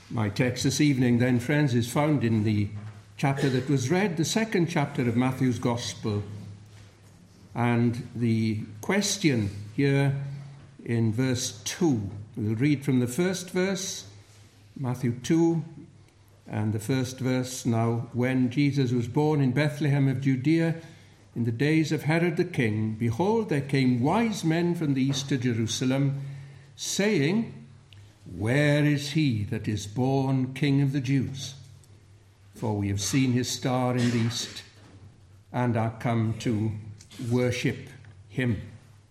My text this evening, then, friends, is found in the chapter that was read, the second chapter of Matthew's Gospel. And the question here in verse 2, we'll read from the first verse, Matthew 2, and the first verse. Now, when Jesus was born in Bethlehem of Judea, in the days of Herod the king, behold, there came wise men from the east to Jerusalem, saying, Where is he that is born King of the Jews? For we have seen his star in the east, and are come to worship him.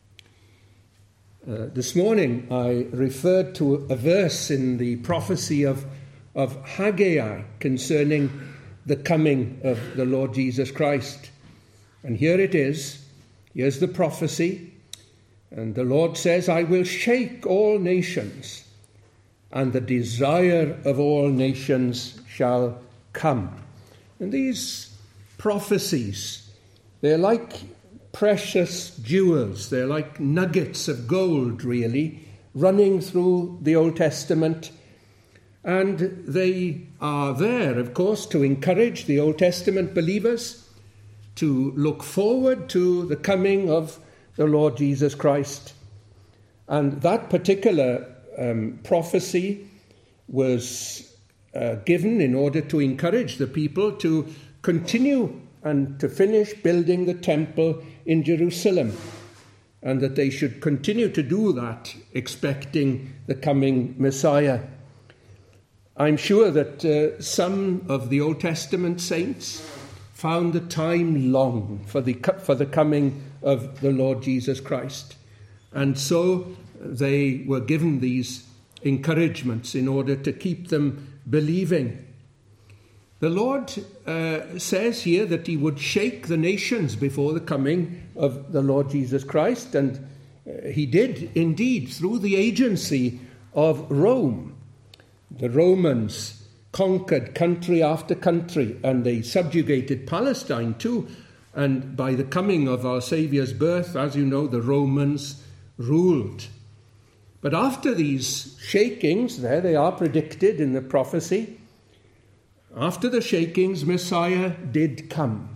This morning I referred to a verse in the prophecy of Haggai concerning the coming of the Lord Jesus Christ. And here it is. Here's the prophecy. And the Lord says, I will shake all nations, and the desire of all nations shall come. And these prophecies, they're like precious jewels. They're like nuggets of gold, really, running through the Old Testament. And they are there, of course, to encourage the Old Testament believers to look forward to the coming of the Lord Jesus Christ. And that particular prophecy was given in order to encourage the people to continue and to finish building the temple in Jerusalem, and that they should continue to do that, expecting the coming Messiah. I'm sure that some of the Old Testament saints found the time long for the coming of the Lord Jesus Christ, and so they were given these encouragements in order to keep them believing. The Lord says here that he would shake the nations before the coming of the Lord Jesus Christ, and he did indeed through the agency of Rome. The Romans conquered country after country, and they subjugated Palestine too. And by the coming of our Saviour's birth, as you know, the Romans ruled. But after these shakings, there they are predicted in the prophecy, after the shakings, Messiah did come.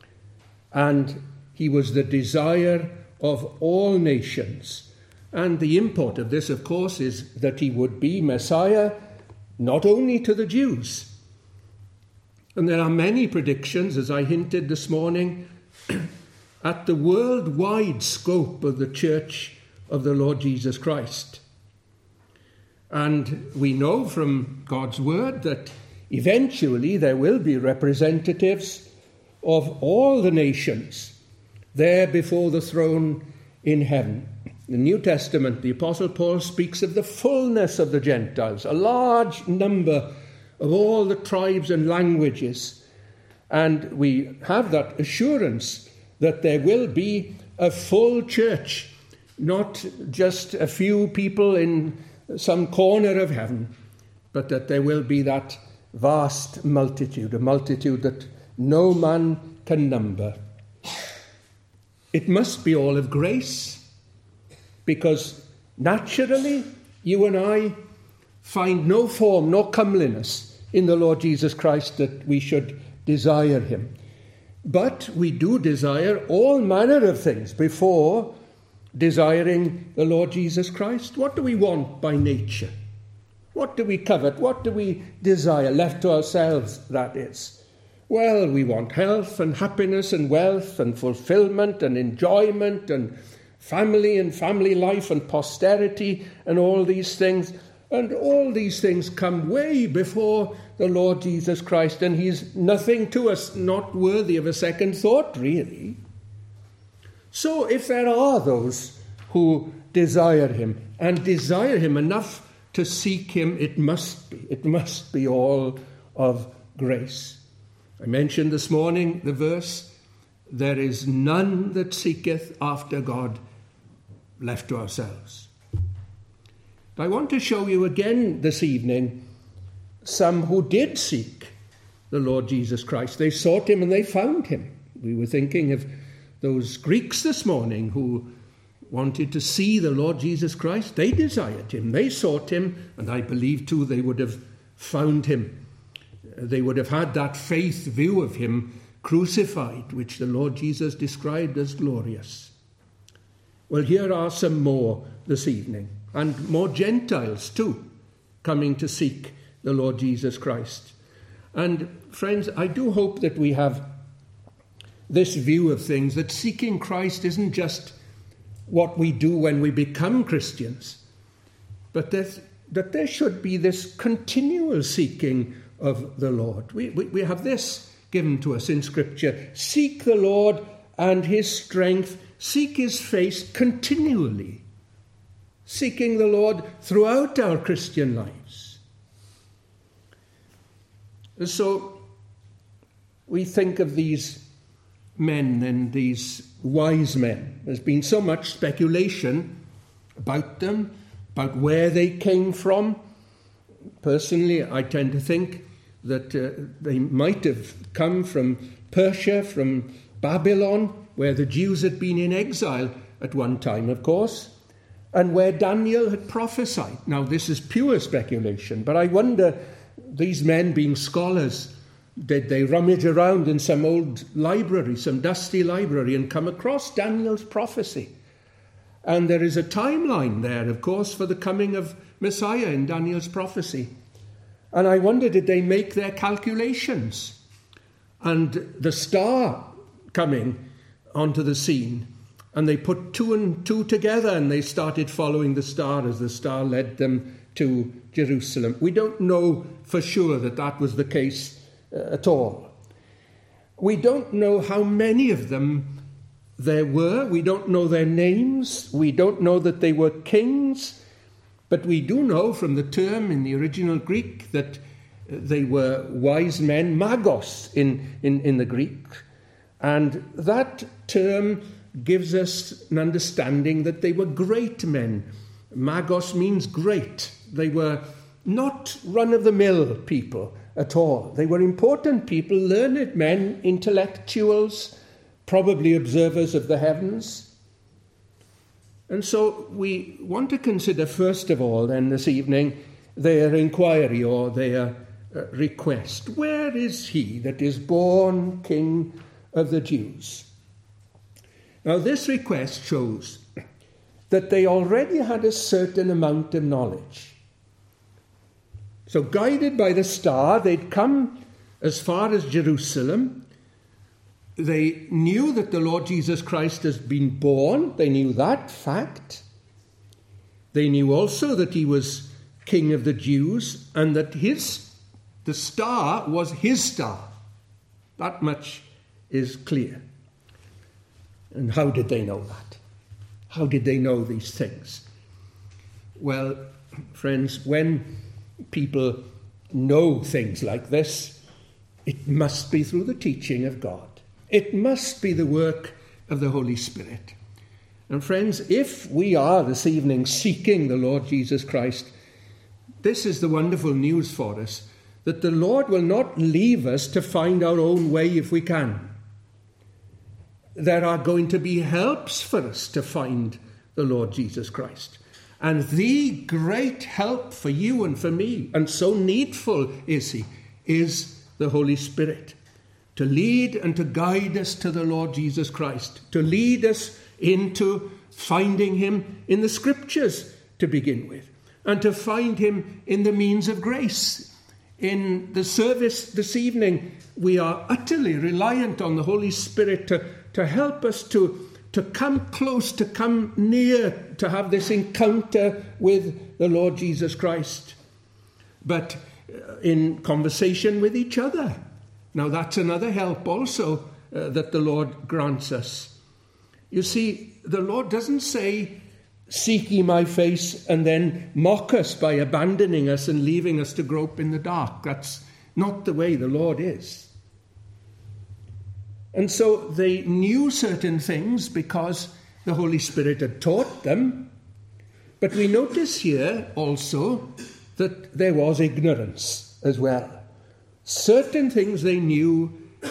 And he was the desire of all nations. And the import of this, of course, is that he would be Messiah not only to the Jews. And there are many predictions, as I hinted this morning, at the worldwide scope of the Church of the Lord Jesus Christ. And we know from God's word that eventually there will be representatives of all the nations there before the throne in heaven. In the New Testament, the Apostle Paul speaks of the fullness of the Gentiles, a large number of all the tribes and languages. And we have that assurance that there will be a full church, not just a few people in some corner of heaven, but that there will be that vast multitude, a multitude that no man can number. It must be all of grace, because naturally you and I find no form, no comeliness in the Lord Jesus Christ that we should desire him. But we do desire all manner of things before desiring the Lord Jesus Christ. What do we want by nature? What do we covet? What do we desire, left to ourselves, that is? Well, we want health and happiness and wealth and fulfillment and enjoyment and family life and posterity and all these things. And all these things come way before the Lord Jesus Christ, and he's nothing to us, not worthy of a second thought, really. So if there are those who desire him, and desire him enough to seek him, it must be all of grace. I mentioned this morning the verse, there is none that seeketh after God left to ourselves. But I want to show you again this evening some who did seek the Lord Jesus Christ. They sought him and they found him. We were thinking of those Greeks this morning who wanted to see the Lord Jesus Christ. They desired him, they sought him, and I believe too they would have found him. They would have had that faith view of him crucified, which the Lord Jesus described as glorious. Well, here are some more this evening, and more Gentiles too, coming to seek the Lord Jesus Christ. And friends, I do hope that we have this view of things, that seeking Christ isn't just what we do when we become Christians, but that there should be this continual seeking of the Lord. We have this given to us in Scripture: seek the Lord and his strength, seek his face continually. Seeking the Lord throughout our Christian lives. So we think of these men and these wise men. There's been so much speculation about them, about where they came from. Personally, I tend to think that they might have come from Persia, from Babylon, where the Jews had been in exile at one time, of course, and where Daniel had prophesied. Now, this is pure speculation, but I wonder, these men being scholars, did they rummage around in some old library, some dusty library, and come across Daniel's prophecy? And there is a timeline there, of course, for the coming of Messiah in Daniel's prophecy. And I wonder, did they make their calculations? And the star coming onto the scene, and they put 2 and 2 together, and they started following the star as the star led them to Jerusalem. We don't know for sure that that was the case at all. We don't know how many of them there were. We don't know their names. We don't know that they were kings. But we do know from the term in the original Greek that they were wise men, magos in the Greek. And that term gives us an understanding that they were great men. Magos means great. They were not run-of-the-mill people at all. They were important people, learned men, intellectuals, probably observers of the heavens. And so we want to consider, first of all, then this evening, their inquiry or their request. Where is he that is born King of the Jews? Now, this request shows that they already had a certain amount of knowledge. So, guided by the star, they'd come as far as Jerusalem. They knew that the Lord Jesus Christ has been born. They knew that fact. They knew also that he was King of the Jews and that the star was his star. That much is clear. And how did they know that? How did they know these things? Well, friends, when people know things like this, it must be through the teaching of God. It must be the work of the Holy Spirit. And friends, if we are this evening seeking the Lord Jesus Christ, this is the wonderful news for us, that the Lord will not leave us to find our own way if we can. There are going to be helps for us to find the Lord Jesus Christ. And the great help for you and for me, and so needful is he, is the Holy Spirit, to lead and to guide us to the Lord Jesus Christ, to lead us into finding him in the Scriptures to begin with, and to find him in the means of grace. In the service this evening, we are utterly reliant on the Holy Spirit to help us to come close, to come near, to have this encounter with the Lord Jesus Christ. But in conversation with each other. Now that's another help also that the Lord grants us. You see, the Lord doesn't say, "Seek ye my face," and then mock us by abandoning us and leaving us to grope in the dark. That's not the way the Lord is. And so they knew certain things because the Holy Spirit had taught them. But we notice here also that there was ignorance as well. Certain things they knew,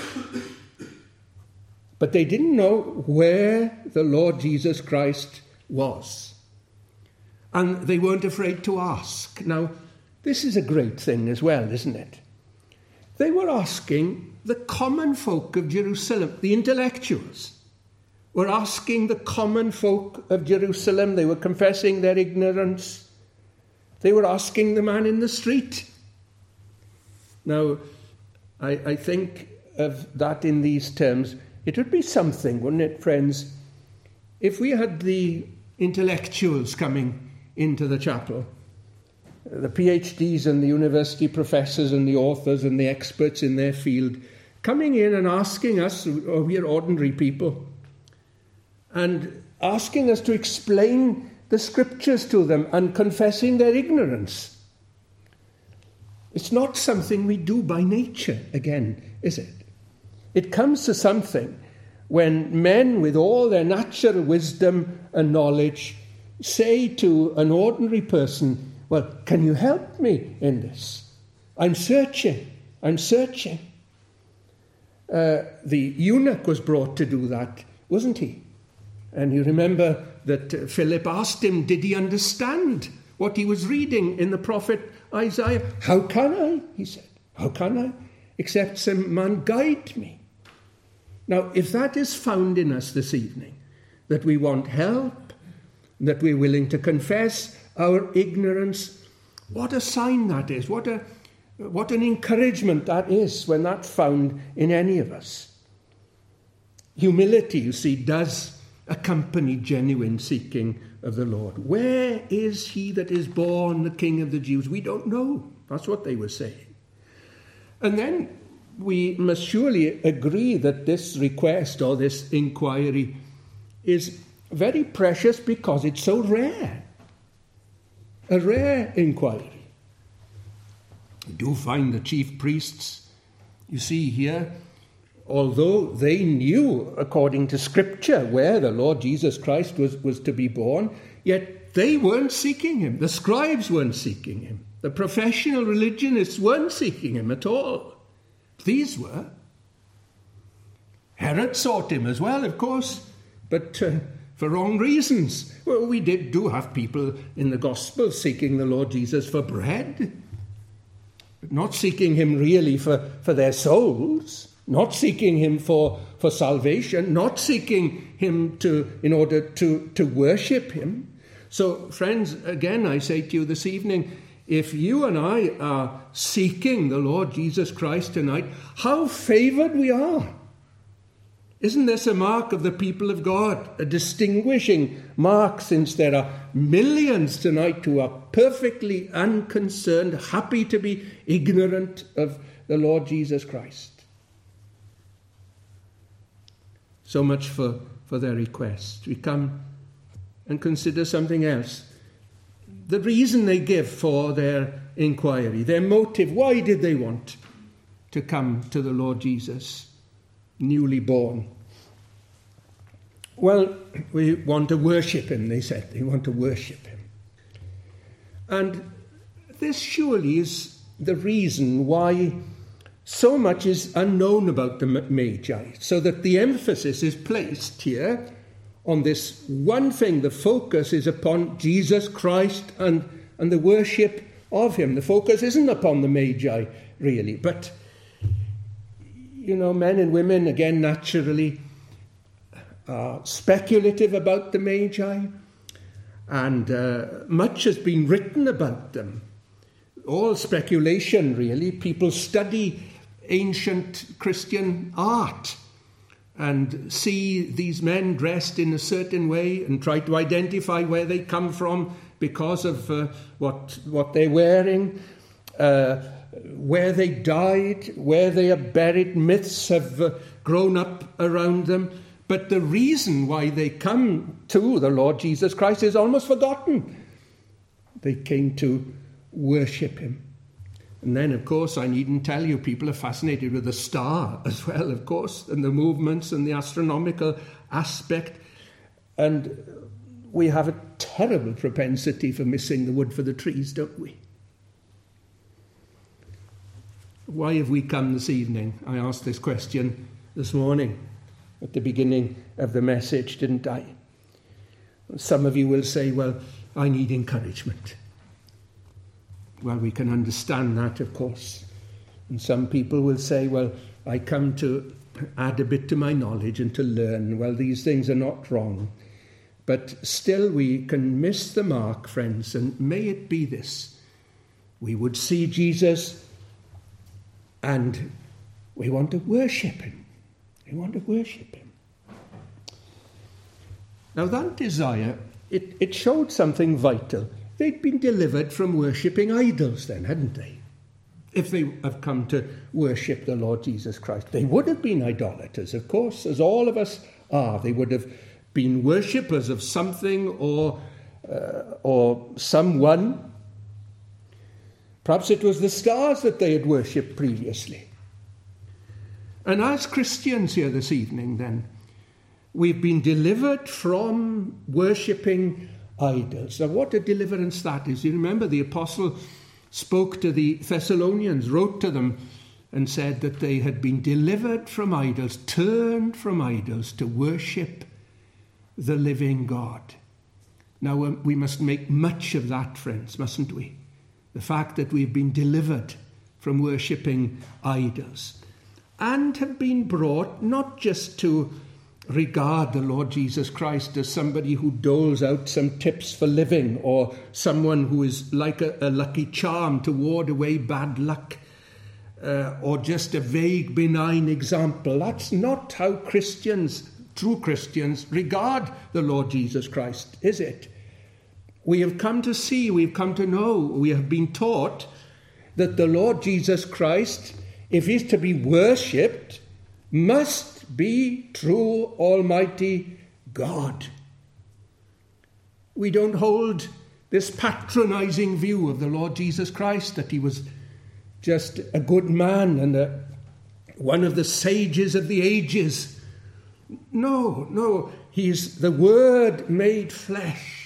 but they didn't know where the Lord Jesus Christ was. And they weren't afraid to ask. Now, this is a great thing as well, isn't it? They were asking the common folk of Jerusalem, the intellectuals, were asking the common folk of Jerusalem. They were confessing their ignorance. They were asking the man in the street. Now, I think of that in these terms. It would be something, wouldn't it, friends, if we had the intellectuals coming into the chapel, the PhDs and the university professors and the authors and the experts in their field, coming in and asking us, oh, we are ordinary people, and asking us to explain the scriptures to them and confessing their ignorance. It's not something we do by nature, again, is it? It comes to something when men with all their natural wisdom and knowledge say to an ordinary person, well, can you help me in this? I'm searching. The eunuch was brought to do that, wasn't he? And you remember that Philip asked him, did he understand what he was reading in the prophet Isaiah? How can I, he said, how can I, except some man guide me? Now, if that is found in us this evening, that we want help, that we're willing to confess our ignorance, what a sign that is, what an encouragement that is when that's found in any of us. Humility, you see, does accompany genuine seeking of the Lord. Where is he that is born the King of the Jews? We don't know. That's what they were saying. And then we must surely agree that this request or this inquiry is very precious because it's so rare. A rare inquiry. We do find the chief priests, you see here, although they knew, according to Scripture, where the Lord Jesus Christ was to be born, yet they weren't seeking him. The scribes weren't seeking him. The professional religionists weren't seeking him at all. These were. Herod sought him as well, of course, but for wrong reasons. Well, we do have people in the gospel seeking the Lord Jesus for bread, but not seeking him really for their souls. Not seeking him for salvation, not seeking him in order to worship him. So, friends, again, I say to you this evening, if you and I are seeking the Lord Jesus Christ tonight, how favoured we are. Isn't this a mark of the people of God? A distinguishing mark, since there are millions tonight who are perfectly unconcerned, happy to be ignorant of the Lord Jesus Christ. So much for their request. We come and consider something else. The reason they give for their inquiry, their motive. Why did they want to come to the Lord Jesus, newly born? Well, we want to worship him, they said. They want to worship him. And this surely is the reason why so much is unknown about the Magi, so that the emphasis is placed here on this one thing. The focus is upon Jesus Christ and the worship of him. The focus isn't upon the Magi, really. But, you know, men and women, again, naturally, are speculative about the Magi, and much has been written about them. All speculation, really. People study ancient Christian art and see these men dressed in a certain way and try to identify where they come from because of what they're wearing, where they died, where they are buried. Myths have grown up around them. But the reason why they come to the Lord Jesus Christ is almost forgotten. They came to worship him. And then, of course, I needn't tell you, people are fascinated with the star as well, of course, and the movements and the astronomical aspect. And we have a terrible propensity for missing the wood for the trees, don't we? Why have we come this evening? I asked this question this morning at the beginning of the message, didn't I? Some of you will say, well, I need encouragement. Well, we can understand that, of course. And some people will say, well, I come to add a bit to my knowledge and to learn. Well, these things are not wrong. But still we can miss the mark, friends, and may it be this. We would see Jesus and we want to worship him. We want to worship him. Now that desire, it showed something vital. They'd been delivered from worshipping idols then, hadn't they? If they have come to worship the Lord Jesus Christ. They would have been idolaters, of course, as all of us are. They would have been worshippers of something or someone. Perhaps it was the stars that they had worshipped previously. And as Christians here this evening, then, we've been delivered from worshipping idols. Now, what a deliverance that is. You remember the apostle spoke to the Thessalonians, wrote to them, and said that they had been delivered from idols, turned from idols to worship the living God. Now, we must make much of that, friends, mustn't we? The fact that we've been delivered from worshipping idols and have been brought not just to regard the Lord Jesus Christ as somebody who doles out some tips for living or someone who is like a lucky charm to ward away bad luck or just a vague, benign example. That's not how Christians, true Christians, regard the Lord Jesus Christ, is it? We have come to see, we've come to know, we have been taught that the Lord Jesus Christ, if he's to be worshipped, must be true Almighty God. We don't hold this patronizing view of the Lord Jesus Christ, that he was just a good man and one of the sages of the ages. No, he's the Word made flesh.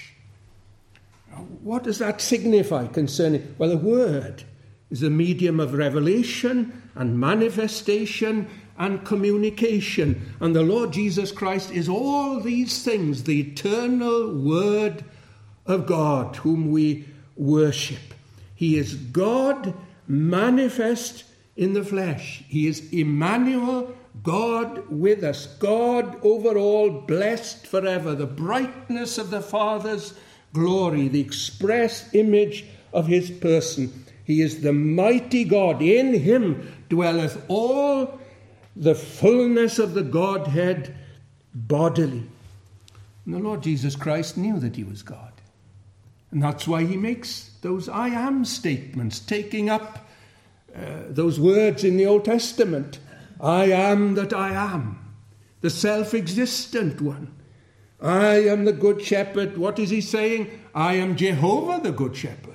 What does that signify concerning? Well, the Word is the medium of revelation and manifestation and communication. And the Lord Jesus Christ is all these things, the eternal Word of God, whom we worship. He is God manifest in the flesh. He is Emmanuel, God with us, God over all, blessed forever, the brightness of the Father's glory, the express image of his person. He is the mighty God. In him dwelleth all the fullness of the Godhead bodily. And the Lord Jesus Christ knew that he was God. And that's why he makes those I am statements, taking up those words in the Old Testament. I am that I am, the self-existent one. I am the good shepherd. What is he saying? I am Jehovah the good shepherd.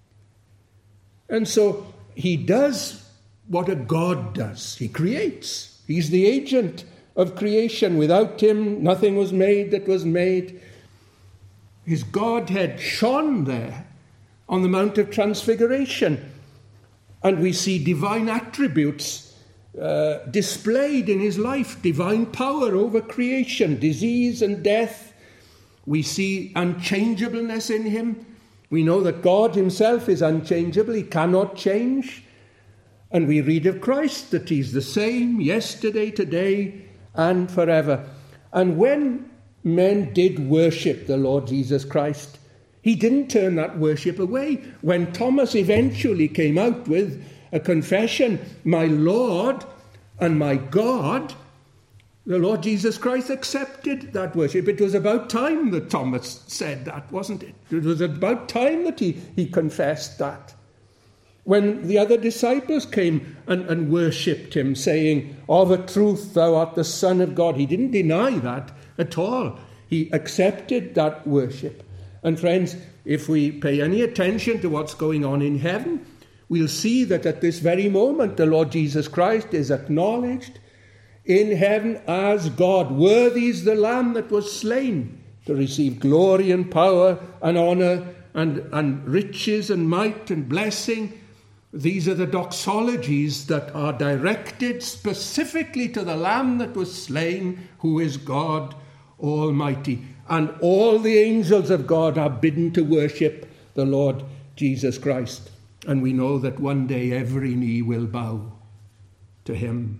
And so he does what a God does. He creates. He's the agent of creation. Without him, nothing was made that was made. His Godhead shone there on the Mount of Transfiguration. And we see divine attributes displayed in his life, divine power over creation, disease and death. We see unchangeableness in him. We know that God himself is unchangeable. He cannot change. And we read of Christ that he's the same yesterday, today, and forever. And when men did worship the Lord Jesus Christ, he didn't turn that worship away. When Thomas eventually came out with a confession, my Lord and my God, the Lord Jesus Christ accepted that worship. It was about time that Thomas said that, wasn't it? It was about time that he confessed that. When the other disciples came and worshipped him, saying, of a truth thou art the Son of God, he didn't deny that at all. He accepted that worship. And friends, if we pay any attention to what's going on in heaven, we'll see that at this very moment the Lord Jesus Christ is acknowledged in heaven as God. Worthy is the Lamb that was slain to receive glory and power and honour and riches and might and blessing. These are the doxologies that are directed specifically to the Lamb that was slain, who is God Almighty. And all the angels of God are bidden to worship the Lord Jesus Christ. And we know that one day every knee will bow to him.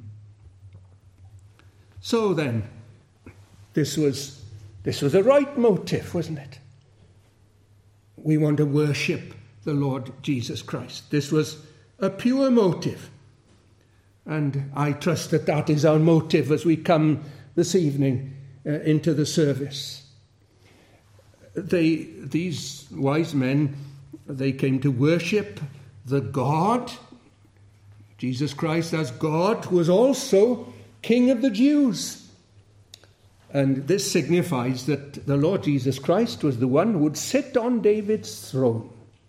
So then, this was a right motive, wasn't it? We want to worship the Lord Jesus Christ. This was a pure motive. And I trust that that is our motive as we come this evening into the service. These wise men, they came to worship the God, Jesus Christ as God, who was also King of the Jews. And this signifies that the Lord Jesus Christ was the one who would sit on David's throne.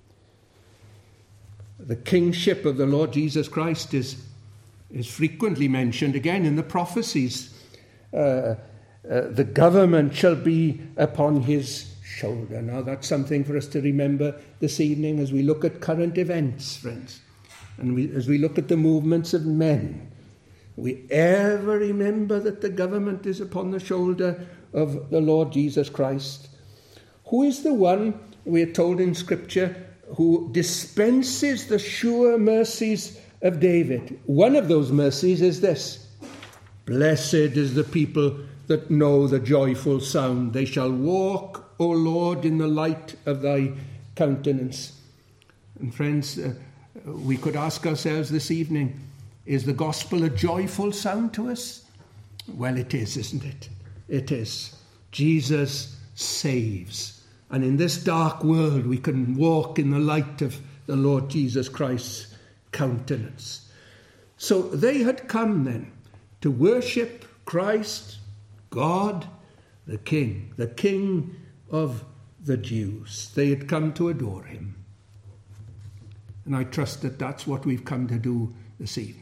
The kingship of the Lord Jesus Christ is frequently mentioned again in the prophecies. The government shall be upon his shoulder. Now that's something for us to remember this evening as we look at current events, friends. And as we look at the movements of men. We ever remember that the government is upon the shoulder of the Lord Jesus Christ. Who is the one, we are told in Scripture, who dispenses the sure mercies of David? One of those mercies is this: blessed is the people that know the joyful sound. They shall walk, O Lord, in the light of thy countenance. And friends, we could ask ourselves this evening, is the gospel a joyful sound to us? Well, it is, isn't it? It is. Jesus saves. And in this dark world, we can walk in the light of the Lord Jesus Christ's countenance. So they had come then to worship Christ, God, the King of the Jews. They had come to adore him. And I trust that that's what we've come to do this evening.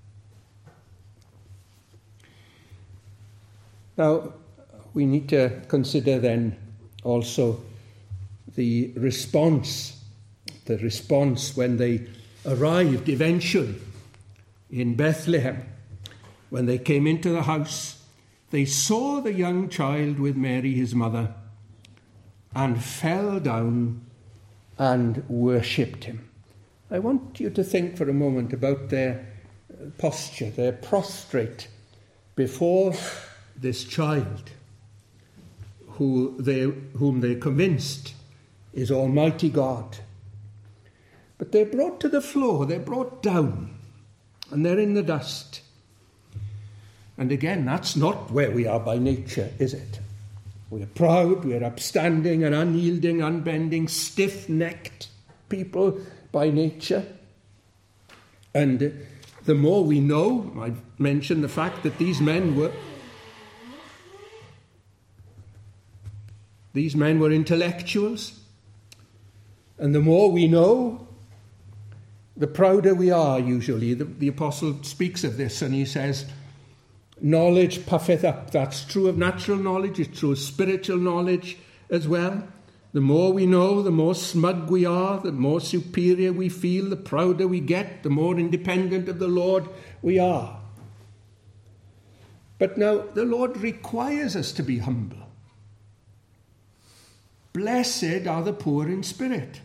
Now, we need to consider then also the response when they arrived eventually in Bethlehem. When they came into the house, they saw the young child with Mary, his mother, and fell down and worshipped him. I want you to think for a moment about their posture. They're prostrate before this child whom they're convinced is Almighty God. But they're brought to the floor, they're brought down, and they're in the dust. And again, that's not where we are by nature, is it? We are proud, we are upstanding and unyielding, unbending, stiff-necked people by nature. And the more we know, I've mentioned the fact that these men were intellectuals. And the more we know, the prouder we are usually. The apostle speaks of this and he says, knowledge puffeth up. That's true of natural knowledge. It's true of spiritual knowledge as well. The more we know, the more smug we are, the more superior we feel, the prouder we get, the more independent of the Lord we are. But now the Lord requires us to be humble. Blessed are the poor in spirit.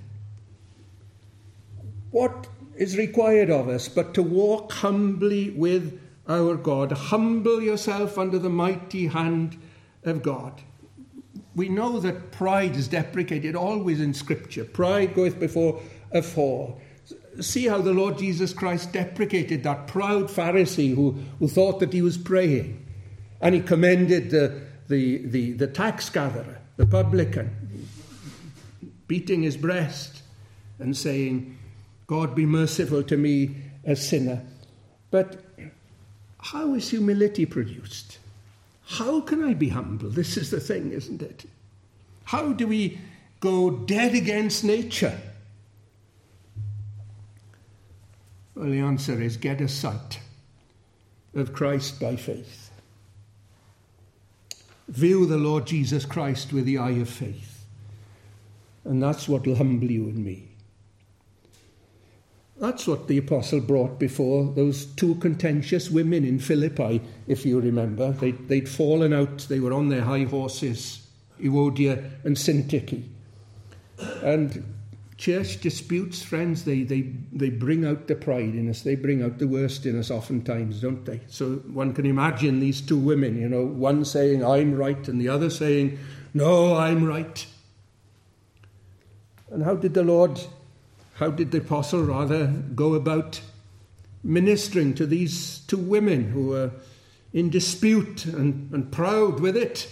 What is required of us but to walk humbly with our God? Humble yourself under the mighty hand of God. We know that pride is deprecated always in Scripture. Pride goeth before a fall. See how the Lord Jesus Christ deprecated that proud Pharisee who thought that he was praying. And he commended the tax gatherer, the publican, beating his breast and saying, God be merciful to me, a sinner. But how is humility produced? How can I be humble? This is the thing, isn't it? How do we go dead against nature? Well, the answer is get a sight of Christ by faith. View the Lord Jesus Christ with the eye of faith. And that's what will humble you and me. That's what the apostle brought before those two contentious women in Philippi, if you remember. They'd fallen out. They were on their high horses, Euodia and Syntyche. And church disputes, friends, they bring out the pride in us. They bring out the worst in us oftentimes, don't they? So one can imagine these two women, one saying, I'm right, and the other saying, no, I'm right. And how did the apostle go about ministering to these two women who were in dispute and proud with it?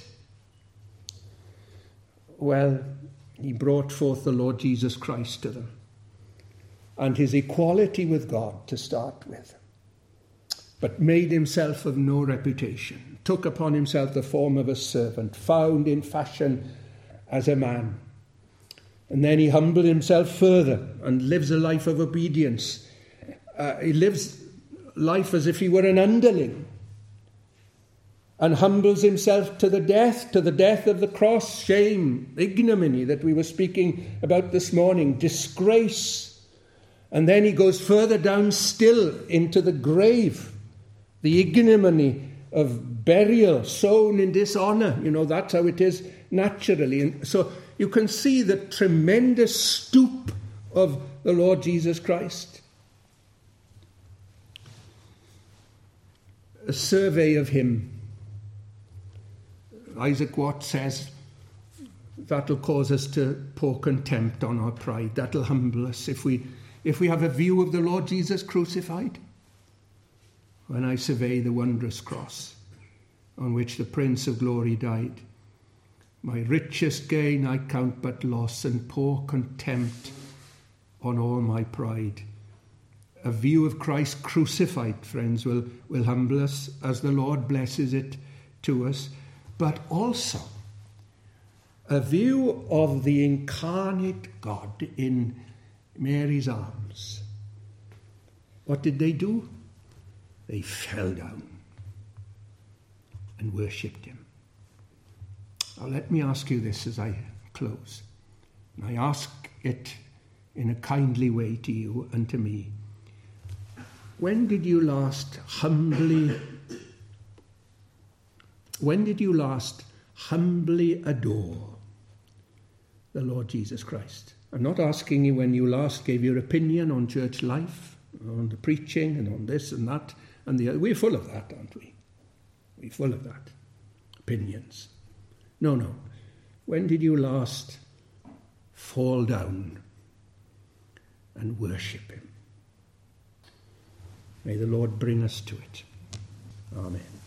Well, he brought forth the Lord Jesus Christ to them and his equality with God to start with, but made himself of no reputation, took upon himself the form of a servant, found in fashion as a man. And then he humbled himself further and lives a life of obedience. He lives life as if he were an underling, and humbles himself to the death of the cross, shame, ignominy that we were speaking about this morning, disgrace. And then he goes further down still into the grave, the ignominy of burial, sown in dishonour. That's how it is naturally. And so you can see the tremendous stoop of the Lord Jesus Christ. A survey of him. Isaac Watts says that'll cause us to pour contempt on our pride. That'll humble us if we have a view of the Lord Jesus crucified. When I survey the wondrous cross on which the Prince of Glory died, my richest gain I count but loss, and pour contempt on all my pride. A view of Christ crucified, friends, will humble us as the Lord blesses it to us. But also a view of the incarnate God in Mary's arms. What did they do? They fell down and worshipped him. Now let me ask you this as I close. And I ask it in a kindly way to you and to me. When did you last humbly adore the Lord Jesus Christ? I'm not asking you when you last gave your opinion on church life, on the preaching and on this and that and the other. We're full of that, aren't we? We're full of that. Opinions. No. When did you last fall down and worship him? May the Lord bring us to it. Amen.